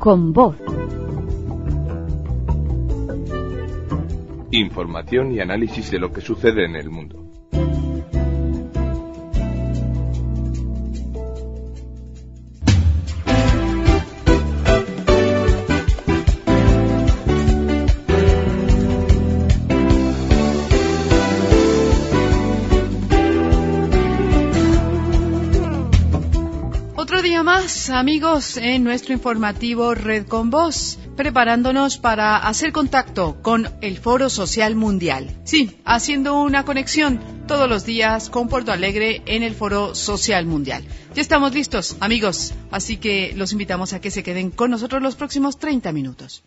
Con voz. Información y análisis de lo que sucede en el mundo. Otro día más, amigos, en nuestro informativo Red con Voz, preparándonos para hacer contacto con el Foro Social Mundial. Sí, haciendo una conexión todos los días con Porto Alegre en el Foro Social Mundial. Ya estamos listos, amigos, así que los invitamos a que se queden con nosotros los próximos 30 minutos.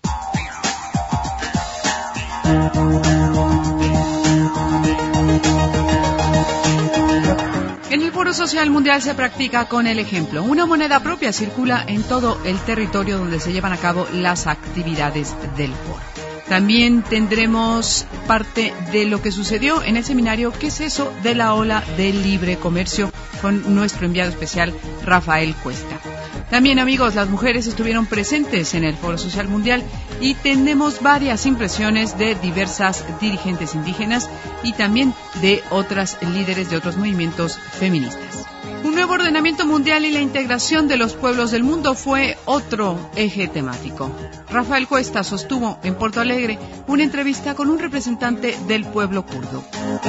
En el Foro Social Mundial se practica con el ejemplo. Una moneda propia circula en todo el territorio donde se llevan a cabo las actividades del foro. También tendremos parte de lo que sucedió en el seminario ¿Qué es eso de la ola del libre comercio? Con nuestro enviado especial Rafael Cuesta. También, amigos, las mujeres estuvieron presentes en el Foro Social Mundial y tenemos varias impresiones de diversas dirigentes indígenas y también de otras líderes de otros movimientos feministas. Un nuevo ordenamiento mundial y la integración de los pueblos del mundo fue otro eje temático. Rafael Cuesta sostuvo en Porto Alegre una entrevista con un representante del pueblo kurdo.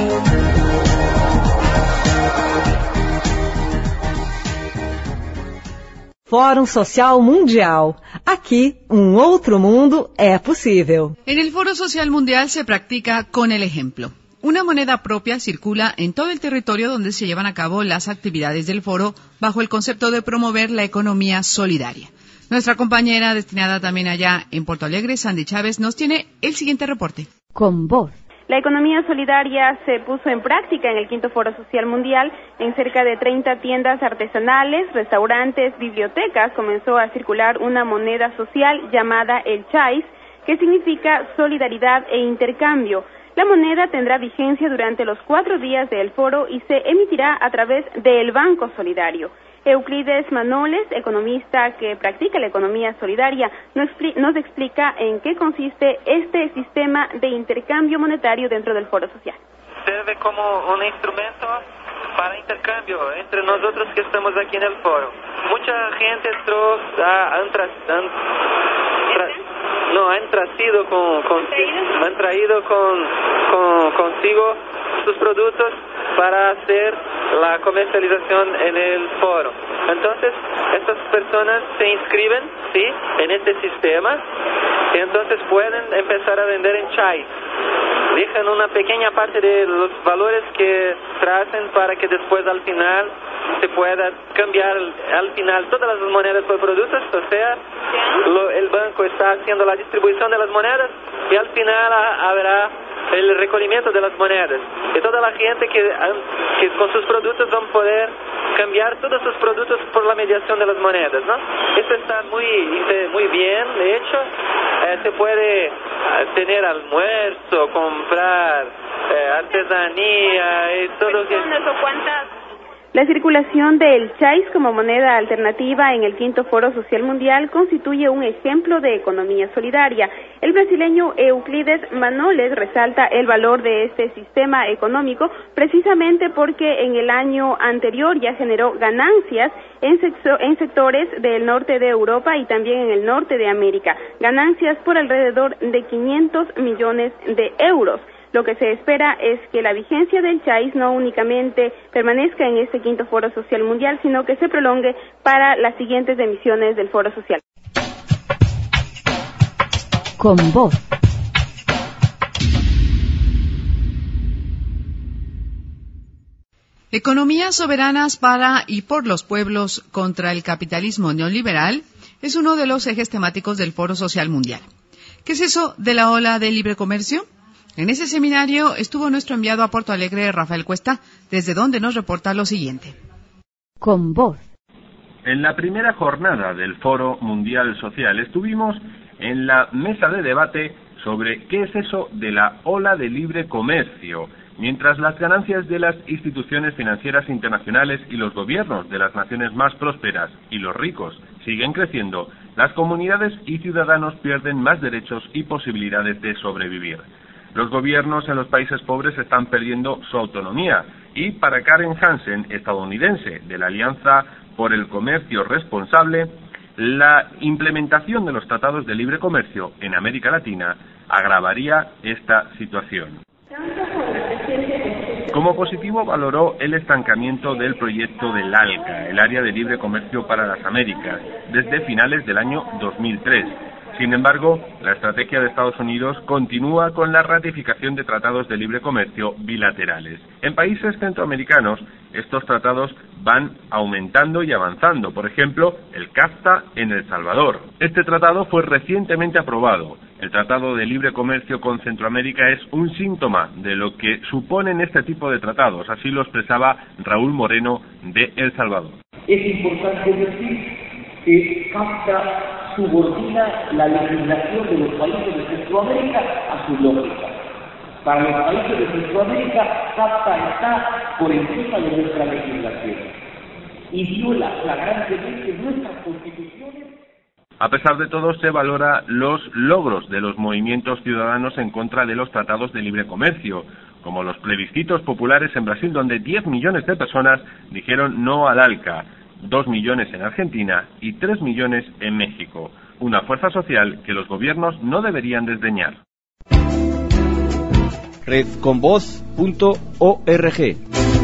Fórum Social Mundial. Aquí, outro mundo é possível. En el Foro Social Mundial se practica con el ejemplo. Una moneda propia circula en todo el territorio donde se llevan a cabo las actividades del foro bajo el concepto de promover la economía solidaria. Nuestra compañera destinada también allá en Porto Alegre, Sandy Chávez, nos tiene el siguiente reporte. Con voz. La economía solidaria se puso en práctica en el quinto Foro Social Mundial. En cerca de 30 tiendas artesanales, restaurantes, bibliotecas, comenzó a circular una moneda social llamada el chais, que significa solidaridad e intercambio. La moneda tendrá vigencia durante los 4 días del foro y se emitirá a través del Banco Solidario. Euclides Manoles, economista que practica la economía solidaria, nos explica en qué consiste este sistema de intercambio monetario dentro del Foro Social. Sirve como un instrumento para intercambio entre nosotros que estamos aquí en el foro. Mucha gente han traído consigo sus productos para hacer la comercialización en el foro. Entonces, estas personas se inscriben, ¿sí?, en este sistema y entonces pueden empezar a vender en chais. Dejan una pequeña parte de los valores que tracen para que después al final se pueda cambiar al final todas las monedas por productos, o sea, el banco está haciendo la distribución de las monedas y al final habrá el recogimiento de las monedas. Y toda la gente que con sus productos van a poder cambiar todos sus productos por la mediación de las monedas, ¿no? Esto está muy bien, de hecho, se puede tener almuerzo, comprar artesanía y todo eso. La circulación del chais como moneda alternativa en el quinto Foro Social Mundial constituye un ejemplo de economía solidaria. El brasileño Euclides Manoles resalta el valor de este sistema económico precisamente porque en el año anterior ya generó ganancias en sectores del norte de Europa y también en el norte de América, ganancias por alrededor de 500 millones de euros. Lo que se espera es que la vigencia del chais no únicamente permanezca en este quinto Foro Social Mundial, sino que se prolongue para las siguientes emisiones del Foro Social. Con voz. Economías soberanas para y por los pueblos contra el capitalismo neoliberal es uno de los ejes temáticos del Foro Social Mundial. ¿Qué es eso de la ola del libre comercio? En ese seminario estuvo nuestro enviado a Porto Alegre, Rafael Cuesta, desde donde nos reporta lo siguiente. Con voz. En la primera jornada del Foro Mundial Social estuvimos en la mesa de debate sobre qué es eso de la ola de libre comercio, mientras las ganancias de las instituciones financieras internacionales y los gobiernos de las naciones más prósperas y los ricos siguen creciendo, las comunidades y ciudadanos pierden más derechos y posibilidades de sobrevivir. Los gobiernos en los países pobres están perdiendo su autonomía y para Karen Hansen, estadounidense de la Alianza por el Comercio Responsable, la implementación de los tratados de libre comercio en América Latina agravaría esta situación. Como positivo valoró el estancamiento del proyecto del ALCA, el Área de Libre Comercio para las Américas, desde finales del año 2003. Sin embargo, la estrategia de Estados Unidos continúa con la ratificación de tratados de libre comercio bilaterales. En países centroamericanos, estos tratados van aumentando y avanzando. Por ejemplo, el CAFTA en El Salvador. Este tratado fue recientemente aprobado. El Tratado de Libre Comercio con Centroamérica es un síntoma de lo que suponen este tipo de tratados. Así lo expresaba Raúl Moreno de El Salvador. Es importante decir que CAFTA subordina la legislación de los países de Centroamérica a su lógica. Para los países de Centroamérica, CAFTA está por encima de nuestra legislación y viola flagrantemente nuestras constituciones. A pesar de todo, se valora los logros de los movimientos ciudadanos en contra de los tratados de libre comercio, como los plebiscitos populares en Brasil, donde 10 millones de personas dijeron no al ALCA, 2 millones en Argentina y 3 millones en México. Una fuerza social que los gobiernos no deberían desdeñar. Redconvoz.org.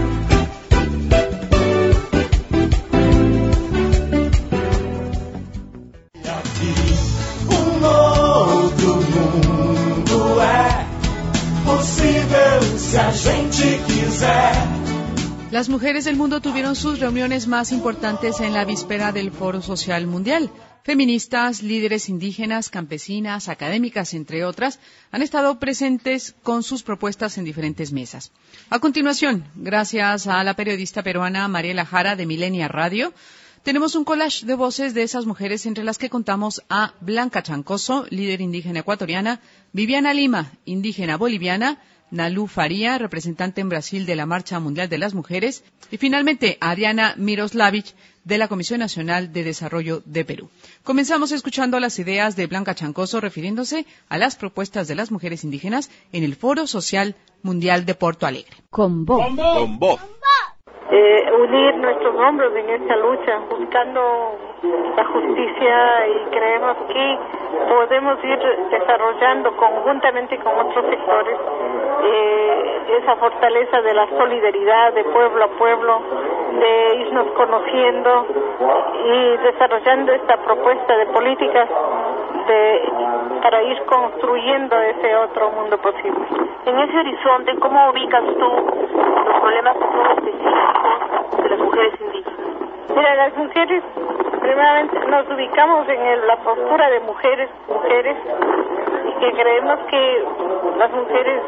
Las mujeres del mundo tuvieron sus reuniones más importantes en la víspera del Foro Social Mundial. Feministas, líderes indígenas, campesinas, académicas, entre otras, han estado presentes con sus propuestas en diferentes mesas. A continuación, gracias a la periodista peruana Mariela Jara de Milenia Radio, tenemos un collage de voces de esas mujeres, entre las que contamos a Blanca Chancoso, líder indígena ecuatoriana, Viviana Lima, indígena boliviana, Nalú Faría, representante en Brasil de la Marcha Mundial de las Mujeres, y finalmente a Adriana Miroslavich, de la Comisión Nacional de Desarrollo de Perú. Comenzamos escuchando las ideas de Blanca Chancoso refiriéndose a las propuestas de las mujeres indígenas en el Foro Social Mundial de Porto Alegre. Con voz. Con voz. Unir nuestros hombros en esta lucha, buscando la justicia, y creemos que podemos ir desarrollando conjuntamente con otros sectores esa fortaleza de la solidaridad de pueblo a pueblo, de irnos conociendo y desarrollando esta propuesta de políticas para ir construyendo ese otro mundo posible. En ese horizonte, ¿cómo ubicas tú los problemas que son específicos de las mujeres indígenas? Mira, las mujeres, primeramente nos ubicamos en la postura de mujeres, y que creemos que las mujeres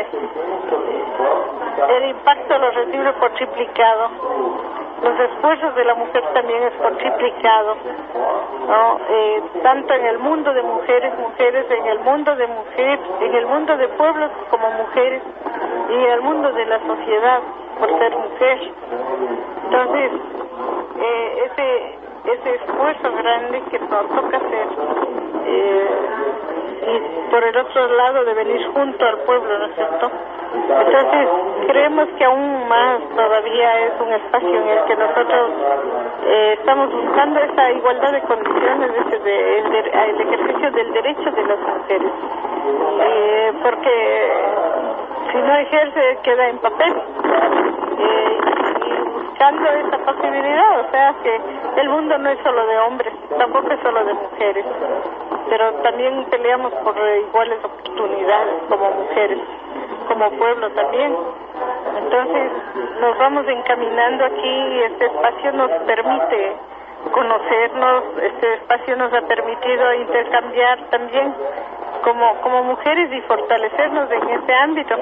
el impacto lo recibe por triplicado. Los esfuerzos de la mujer también es por triplicado, ¿no? Tanto en el mundo de mujeres, en el mundo de mujeres, en el mundo de pueblos como mujeres, y en el mundo de la sociedad por ser mujer. Entonces, ese esfuerzo grande que nos toca hacer, y por el otro lado de venir junto al pueblo, ¿no es cierto? Entonces, creemos que aún más todavía es un espacio en el que nosotros estamos buscando esa igualdad de condiciones, el ejercicio del derecho de las mujeres, porque si no ejerce queda en papel, y buscando esa posibilidad, o sea que el mundo no es solo de hombres, tampoco es solo de mujeres, pero también peleamos por iguales oportunidades como mujeres, como pueblo también. Entonces nos vamos encaminando aquí, y este espacio nos permite conocernos, este espacio nos ha permitido intercambiar también como mujeres y fortalecernos en este ámbito,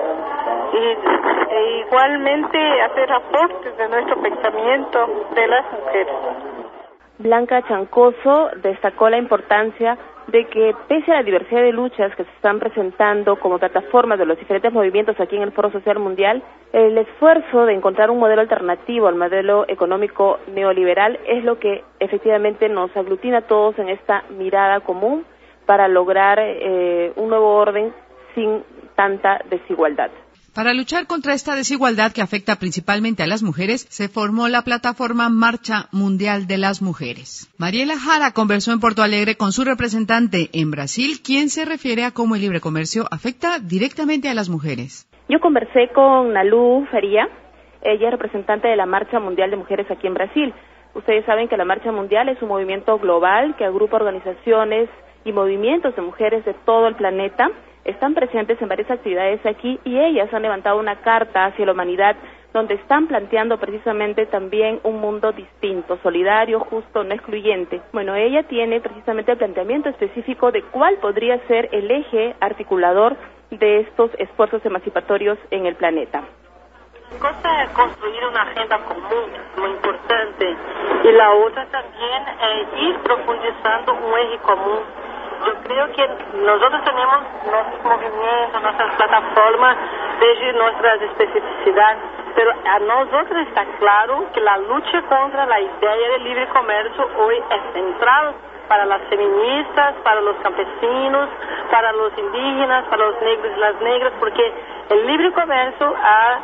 e igualmente hacer aportes de nuestro pensamiento de las mujeres. Blanca Chancoso destacó la importancia de que pese a la diversidad de luchas que se están presentando como plataforma de los diferentes movimientos aquí en el Foro Social Mundial, el esfuerzo de encontrar un modelo alternativo al modelo económico neoliberal es lo que efectivamente nos aglutina a todos en esta mirada común para lograr un nuevo orden sin tanta desigualdad. Para luchar contra esta desigualdad que afecta principalmente a las mujeres, se formó la plataforma Marcha Mundial de las Mujeres. Mariela Jara conversó en Porto Alegre con su representante en Brasil, quien se refiere a cómo el libre comercio afecta directamente a las mujeres. Yo conversé con Nalu Faria, ella es representante de la Marcha Mundial de Mujeres aquí en Brasil. Ustedes saben que la Marcha Mundial es un movimiento global que agrupa organizaciones y movimientos de mujeres de todo el planeta. Están presentes en varias actividades aquí y ellas han levantado una carta hacia la humanidad donde están planteando precisamente también un mundo distinto, solidario, justo, no excluyente. Bueno, ella tiene precisamente el planteamiento específico de cuál podría ser el eje articulador de estos esfuerzos emancipatorios en el planeta. Una cosa es construir una agenda común, muy importante, y la otra también es ir profundizando un eje común. Yo creo que nosotros tenemos nuestros movimientos, nuestras plataformas, desde nuestras especificidades, pero a nosotros está claro que la lucha contra la idea del libre comercio hoy es central para las feministas, para los campesinos, para los indígenas, para los negros y las negras, porque el libre comercio ha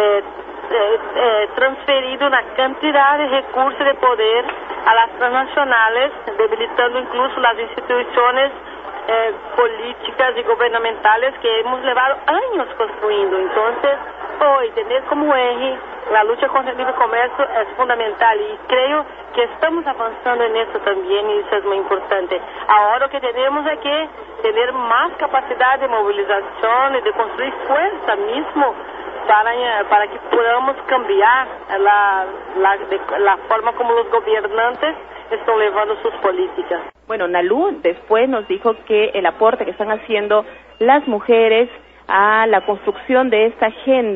transferido una cantidad de recursos de poder a las transnacionales, debilitando incluso las instituciones políticas y gubernamentales que hemos llevado años construyendo. Entonces, hoy tener como eje la lucha contra el libre comercio es fundamental y creo que estamos avanzando en eso también y eso es muy importante. Ahora lo que tenemos es que tener más capacidad de movilización y de construir fuerza mismo para que podamos cambiar la forma como los gobernantes están llevando sus políticas. Bueno, Nalu después nos dijo que el aporte que están haciendo las mujeres a la construcción de esta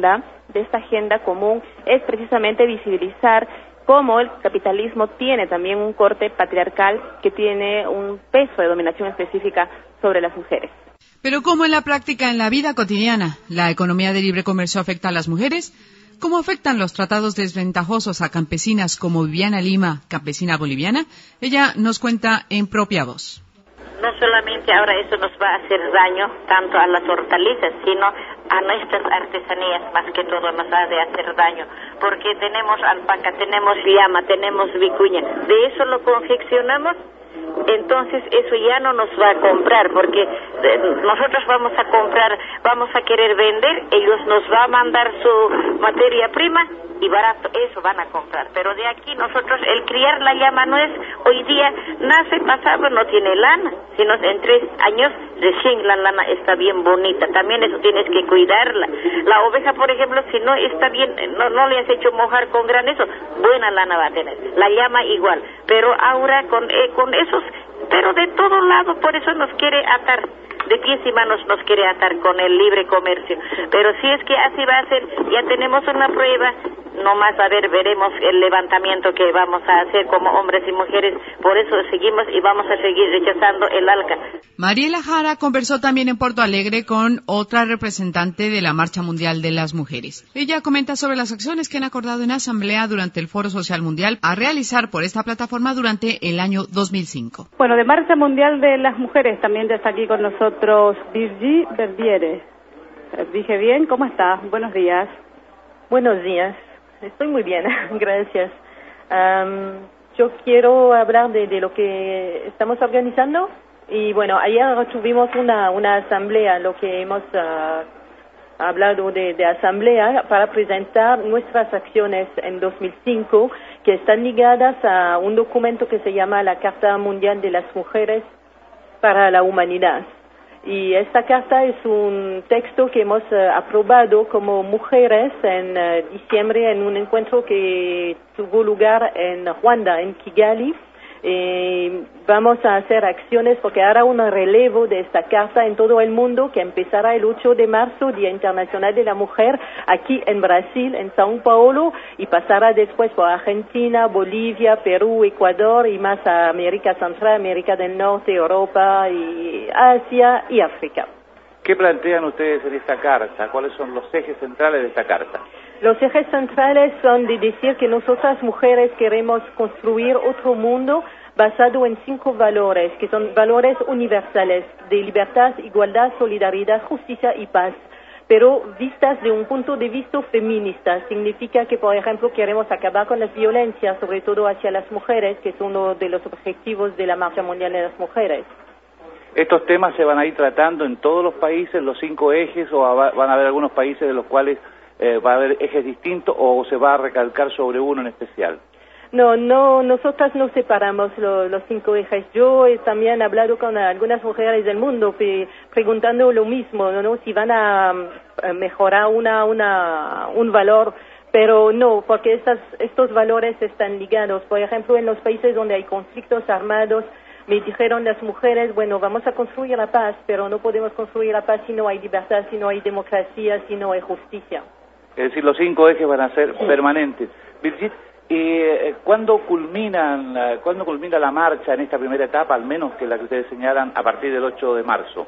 agenda común, es precisamente visibilizar cómo el capitalismo tiene también un corte patriarcal que tiene un peso de dominación específica sobre las mujeres. Pero ¿cómo en la práctica, en la vida cotidiana, la economía de libre comercio afecta a las mujeres? ¿Cómo afectan los tratados desventajosos a campesinas como Viviana Lima, campesina boliviana? Ella nos cuenta en propia voz. No solamente ahora eso nos va a hacer daño tanto a las hortalizas, sino a nuestras artesanías, más que todo nos ha de hacer daño, porque tenemos alpaca, tenemos llama, tenemos vicuña, de eso lo confeccionamos, entonces eso ya no nos va a comprar, porque nosotros vamos a comprar, vamos a querer vender, ellos nos van a mandar su materia prima y barato, eso van a comprar, pero de aquí nosotros, el criar la llama no es, hoy día nace, pasado, no tiene lana, sino en 3 años recién la lana está bien bonita, también eso tienes que cuidarla. La oveja, por ejemplo, si no está bien, no le has hecho mojar con granizo, buena lana va a tener, la llama igual, pero ahora con esos, pero de todo lado, por eso nos quiere atar, de pies y manos nos quiere atar con el libre comercio, pero si es que así va a ser, ya tenemos una prueba, no más a ver, veremos el levantamiento que vamos a hacer como hombres y mujeres, por eso seguimos y vamos a seguir rechazando el ALCA. Mariela Jara conversó también en Porto Alegre con otra representante de la Marcha Mundial de las Mujeres. Ella comenta sobre las acciones que han acordado en asamblea durante el Foro Social Mundial a realizar por esta plataforma durante el año 2005. Bueno, de Marcha Mundial de las Mujeres también ya está aquí con nosotros Virgi Berbiere. Dije bien, ¿cómo está? Buenos días. Buenos días. Estoy muy bien, gracias. Yo quiero hablar de lo que estamos organizando y bueno, ayer tuvimos una asamblea, lo que hemos hablado de asamblea para presentar nuestras acciones en 2005 que están ligadas a un documento que se llama la Carta Mundial de las Mujeres para la Humanidad. Y esta carta es un texto que hemos aprobado como mujeres en diciembre en un encuentro que tuvo lugar en Ruanda, en Kigali, Vamos a hacer acciones porque hará un relevo de esta carta en todo el mundo que empezará el 8 de marzo, Día Internacional de la Mujer, aquí en Brasil, en São Paulo, y pasará después por Argentina, Bolivia, Perú, Ecuador y más a América Central, América del Norte, Europa, y Asia y África. ¿Qué plantean ustedes en esta carta? ¿Cuáles son los ejes centrales de esta carta? Los ejes centrales son de decir que nosotras mujeres queremos construir otro mundo basado en 5 valores, que son valores universales de libertad, igualdad, solidaridad, justicia y paz, pero vistas de un punto de vista feminista. Significa que, por ejemplo, queremos acabar con las violencias, sobre todo hacia las mujeres, que es uno de los objetivos de la Marcha Mundial de las Mujeres. ¿Estos temas se van a ir tratando en todos los países, los 5 ejes, o van a haber algunos países de los cuales va a haber ejes distintos, o se va a recalcar sobre uno en especial? No, nosotras no separamos los 5 ejes. Yo he también hablado con algunas mujeres del mundo preguntando lo mismo, ¿no? Si van a mejorar un valor, pero no, porque estos valores están ligados. Por ejemplo, en los países donde hay conflictos armados, me dijeron las mujeres, bueno, vamos a construir la paz, pero no podemos construir la paz si no hay libertad, si no hay democracia, si no hay justicia. Es decir, los 5 ejes van a ser permanentes. Birgit, ¿cuándo culmina la marcha en esta primera etapa, al menos que la que ustedes señalan, a partir del 8 de marzo?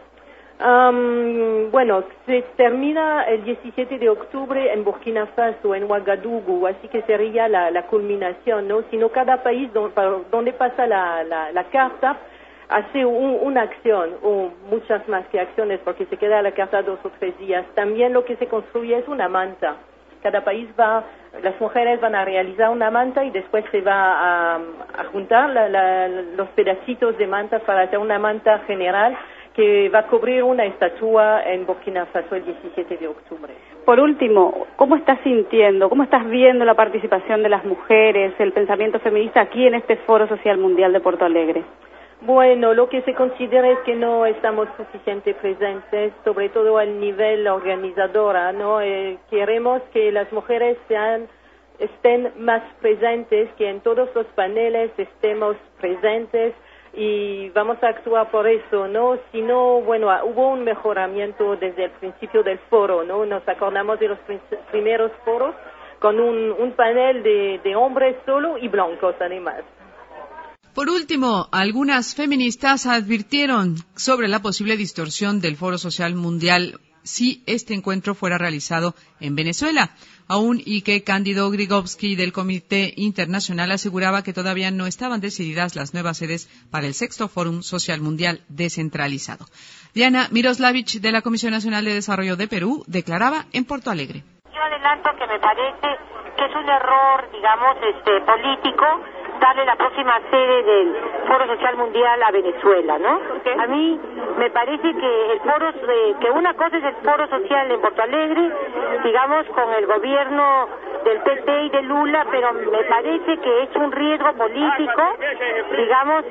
Bueno, se termina el 17 de octubre en Burkina Faso, en Ouagadougou, así que sería la culminación, ¿no? Sino cada país donde pasa la carta hace una acción, o muchas más que acciones, porque se queda la carta 2 o 3 días. También lo que se construye es una manta. Cada país las mujeres van a realizar una manta y después se va a juntar los pedacitos de manta para hacer una manta general que va a cubrir una estatua en Burkina Faso el 17 de octubre. Por último, ¿cómo estás sintiendo, cómo estás viendo la participación de las mujeres, el pensamiento feminista aquí en este Foro Social Mundial de Porto Alegre? Bueno, lo que se considera es que no estamos suficientemente presentes, sobre todo al nivel organizadora, ¿no? Queremos que las mujeres estén más presentes, que en todos los paneles estemos presentes, y vamos a actuar por eso, ¿no? Si no, bueno, hubo un mejoramiento desde el principio del foro, ¿no? Nos acordamos de los primeros foros con un panel de hombres solo y blancos, además. Por último, algunas feministas advirtieron sobre la posible distorsión del Foro Social Mundial si este encuentro fuera realizado en Venezuela, aun y que Cándido Grigovsky del Comité Internacional aseguraba que todavía no estaban decididas las nuevas sedes para el 6º Fórum Social Mundial descentralizado. Diana Miroslavich, de la Comisión Nacional de Desarrollo de Perú, declaraba en Porto Alegre. Yo adelanto que me parece que es un error, digamos, político darle la próxima sede del Foro Social Mundial a Venezuela, ¿no? A mí me parece que una cosa es el Foro Social en Porto Alegre, digamos, con el gobierno del PT y de Lula, pero me parece que es un riesgo político, digamos,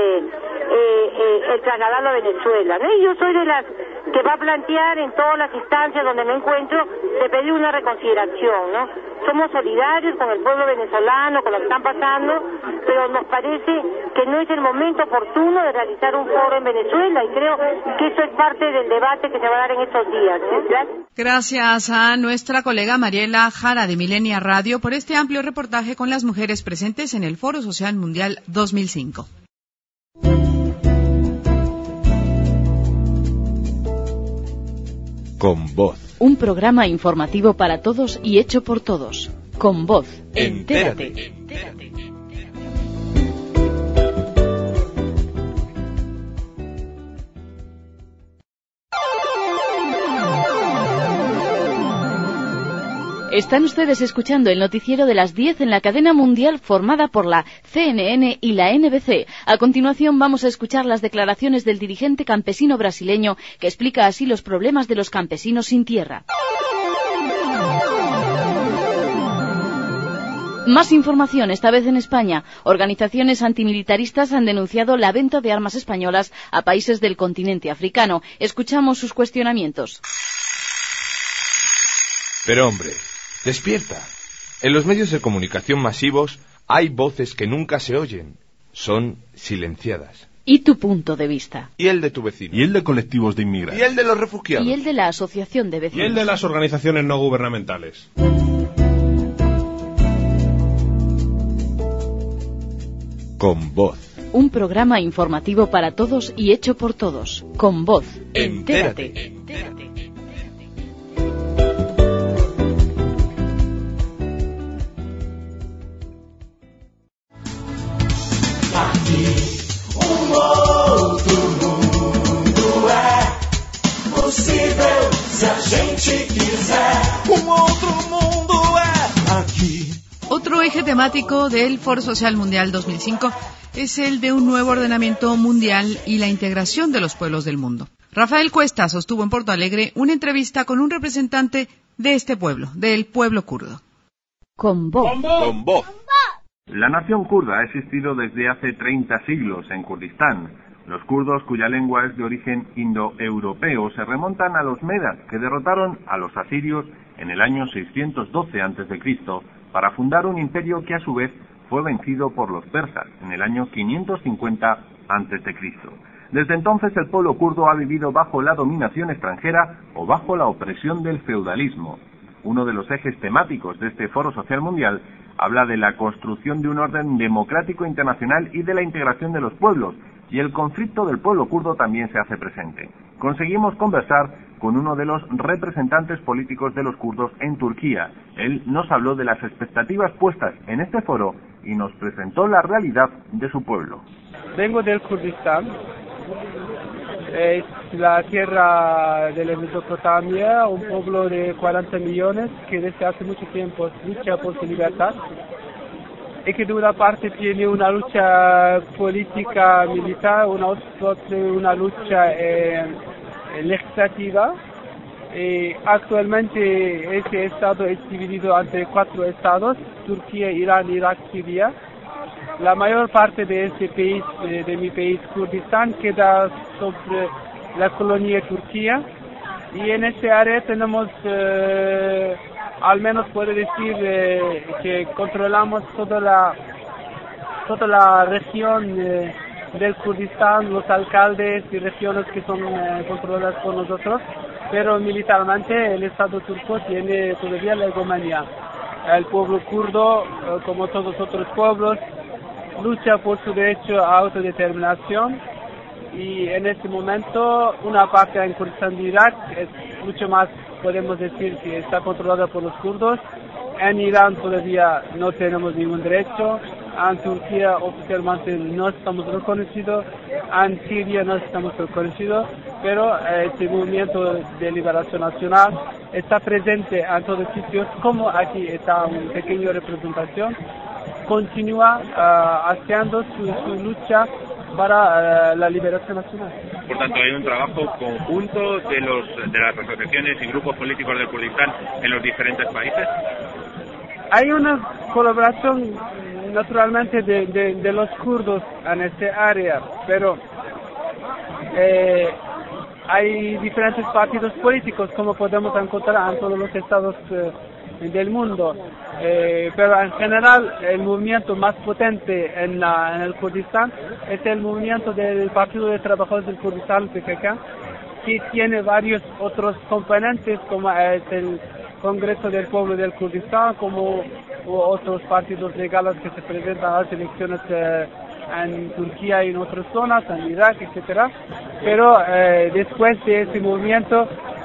el trasladarlo a Venezuela, ¿no? Y yo soy de las que va a plantear en todas las instancias donde me encuentro de pedir una reconsideración, ¿no? Somos solidarios con el pueblo venezolano, con lo que están pasando, pero nos parece que no es el momento oportuno de realizar un foro en Venezuela, y creo que eso es parte del debate que se va a dar en estos días, ¿no? Gracias a nuestra colega Mariela Jara de Milenia Radio por este amplio reportaje con las mujeres presentes en el Foro Social Mundial 2005. Con Voz. Un programa informativo para todos y hecho por todos. Con Voz. Entérate. Están ustedes escuchando el noticiero de las 10 en la cadena mundial formada por la CNN y la NBC. A continuación vamos a escuchar las declaraciones del dirigente campesino brasileño que explica así los problemas de los campesinos sin tierra. Más información, esta vez en España. Organizaciones antimilitaristas han denunciado la venta de armas españolas a países del continente africano. Escuchamos sus cuestionamientos. Pero hombre, despierta. En los medios de comunicación masivos hay voces que nunca se oyen. son silenciadas. Y tu punto de vista. Y el de tu vecino. Y el de colectivos de inmigrantes. Y el de los refugiados. Y el de la asociación de vecinos. Y el de las organizaciones no gubernamentales. Con voz. Un programa informativo para todos y hecho por todos. Con voz. Entérate. Um outro mundo é possível se a gente quiser. Outro mundo é aquí. Otro eje temático del Foro Social Mundial 2005 es el de un nuevo ordenamiento mundial y la integración de los pueblos del mundo. Rafael Cuesta sostuvo en Porto Alegre una entrevista con un representante de este pueblo, del pueblo kurdo. Con voz. Con voz. La nación kurda ha existido desde hace 30 siglos en Kurdistán. Los kurdos, cuya lengua es de origen indoeuropeo, se remontan a los medas, que derrotaron a los asirios en el año 612 a.C., para fundar un imperio que a su vez fue vencido por los persas en el año 550 a.C. Desde entonces el pueblo kurdo ha vivido bajo la dominación extranjera o bajo la opresión del feudalismo. Uno de los ejes temáticos de este Foro Social Mundial habla de la construcción de un orden democrático internacional y de la integración de los pueblos, y el conflicto del pueblo kurdo también se hace presente. Conseguimos conversar con uno de los representantes políticos de los kurdos en Turquía. Él nos habló de las expectativas puestas en este foro y nos presentó la realidad de su pueblo. Vengo del Kurdistán. Es la tierra de la Mesopotamia, un pueblo de 40 millones que desde hace mucho tiempo lucha por su libertad y que de una parte tiene una lucha política militar, una lucha legislativa. Y actualmente este estado es dividido entre 4 estados: Turquía, Irán, Irak, Siria. La mayor parte de este país, de mi país, Kurdistán, queda sobre la colonia Turquía, y en este área tenemos, al menos puedo decir, que controlamos toda la región del Kurdistán, los alcaldes y regiones que son controladas por nosotros, pero militarmente el Estado turco tiene todavía la hegemonía. El pueblo kurdo, como todos los otros pueblos, lucha por su derecho a autodeterminación, y en este momento una parte en Kurdistán de Irak es mucho más, podemos decir, que está controlada por los kurdos. En Irán todavía no tenemos ningún derecho. En Turquía oficialmente no estamos reconocidos. En Siria no estamos reconocidos. Pero este movimiento de liberación nacional está presente en todos los sitios, como aquí está una pequeña representación. Continúa haciendo su lucha para la liberación nacional. Por tanto, hay un trabajo conjunto de las asociaciones y grupos políticos del Kurdistán en los diferentes países. Hay una colaboración naturalmente de los kurdos en este área, pero hay diferentes partidos políticos, como podemos encontrar en todos los estados del mundo, pero en general el movimiento más potente en el Kurdistán es el movimiento del Partido de Trabajadores del Kurdistán, PKK, que tiene varios otros componentes, como es el Congreso del Pueblo del Kurdistán, como otros partidos legales que se presentan a las elecciones en Turquía y en otras zonas, en Irak, etcétera. Pero después de ese movimiento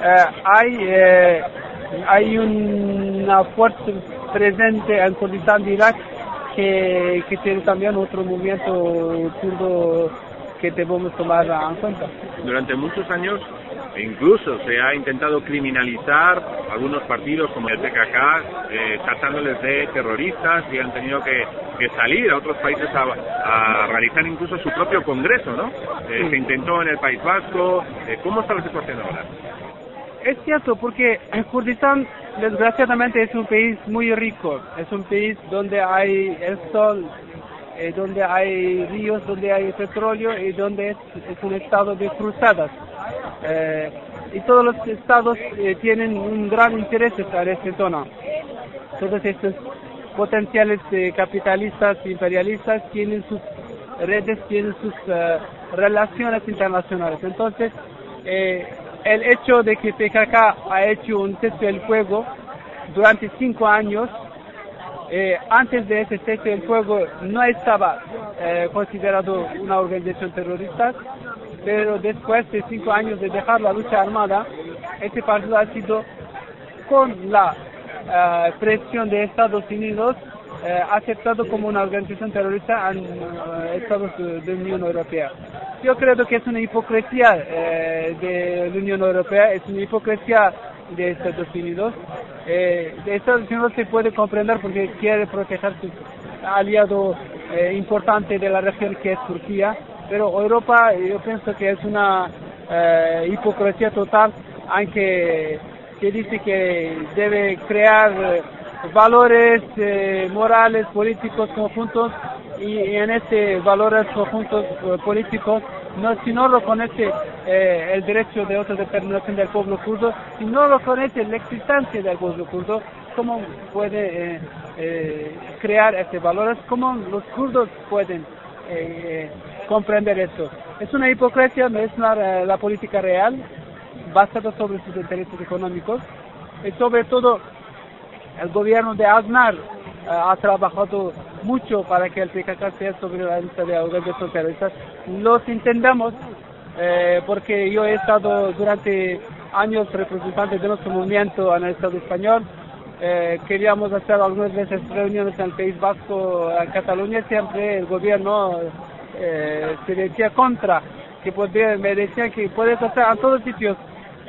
hay una fuerza presente en Kurdistán de Irak que tiene también otro movimiento kurdo que debemos tomar en cuenta. Durante muchos años incluso se ha intentado criminalizar algunos partidos como el PKK, tachándoles de terroristas, y han tenido que salir a otros países a realizar incluso su propio congreso, ¿no? Se intentó en el País Vasco. ¿Cómo está la situación ahora? Es cierto, porque el Kurdistán desgraciadamente es un país muy rico, es un país donde hay el sol, donde hay ríos, donde hay petróleo y donde es un estado de cruzadas. Y todos los estados tienen un gran interés en esta zona. Todos estos potenciales capitalistas, imperialistas, tienen sus redes, tienen sus relaciones internacionales. Entonces, el hecho de que PKK ha hecho un cese del fuego durante 5 años, antes de ese cese del fuego no estaba considerado una organización terrorista, pero después de 5 años de dejar la lucha armada, este partido ha sido, con la presión de Estados Unidos, aceptado como una organización terrorista en Estados de la Unión Europea. Yo creo que es una hipocresía de la Unión Europea, es una hipocresía de Estados Unidos. De Estados Unidos se puede comprender porque quiere proteger su aliado importante de la región, que es Turquía, pero Europa, yo pienso que es una hipocresía total, aunque se dice que debe crear valores morales, políticos conjuntos, y en estos valores conjuntos políticos, si no reconoce el derecho de autodeterminación del pueblo kurdo, si no reconoce la existencia del pueblo kurdo, ¿cómo puede crear estos valores? ¿Cómo los kurdos pueden comprender esto? Es una hipocresía, no es la política real, basada sobre sus intereses económicos, y sobre todo el gobierno de Aznar ha trabajado mucho para que el PKK sea sobre la lista de organizaciones terroristas. Los entendemos porque yo he estado durante años representante de nuestro movimiento en el Estado español. Queríamos hacer algunas veces reuniones en el País Vasco, en Cataluña, siempre el gobierno se decía contra, me decían que puedes hacer a todos sitios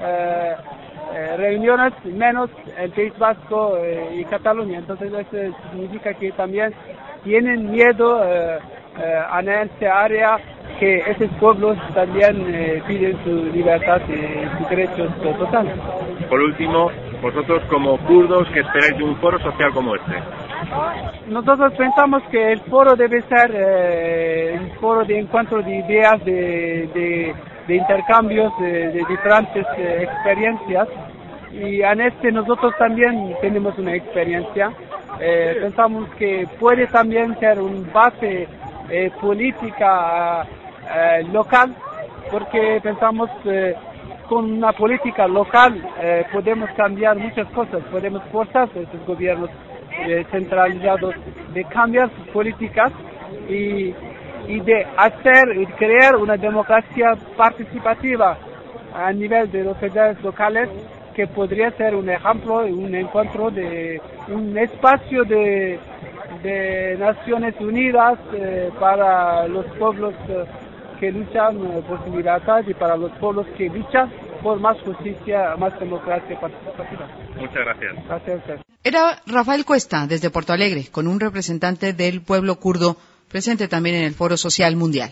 reuniones, menos el País Vasco y Cataluña. Entonces eso significa que también tienen miedo en esta área, que esos pueblos también piden su libertad y sus derechos totales. Por último, vosotros como kurdos, ¿qué esperáis de un foro social como este? Nosotros pensamos que el foro debe ser un foro de encuentro de ideas, de intercambios, de diferentes experiencias, y en este nosotros también tenemos una experiencia. Pensamos que puede también ser un base política local, porque pensamos con una política local podemos cambiar muchas cosas, podemos forzar a estos gobiernos centralizados de cambiar sus políticas y de hacer y crear una democracia participativa a nivel de las sociedades locales, que podría ser un ejemplo y un encuentro de un espacio de Naciones Unidas para los pueblos que luchan por su libertad y para los pueblos que luchan por más justicia, más democracia participativa. Muchas gracias. Gracias a usted. Era Rafael Cuesta, desde Porto Alegre, con un representante del pueblo kurdo, presente también en el Foro Social Mundial.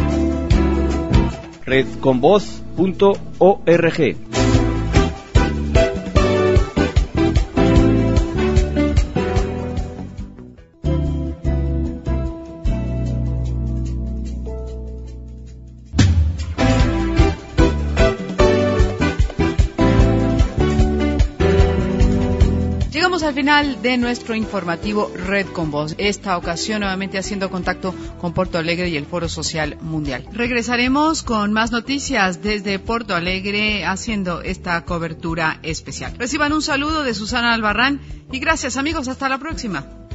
Redconvoz.org. Llegamos al final de nuestro informativo Red con Voz, esta ocasión nuevamente haciendo contacto con Porto Alegre y el Foro Social Mundial. Regresaremos con más noticias desde Porto Alegre haciendo esta cobertura especial. Reciban un saludo de Susana Albarrán y gracias amigos, hasta la próxima.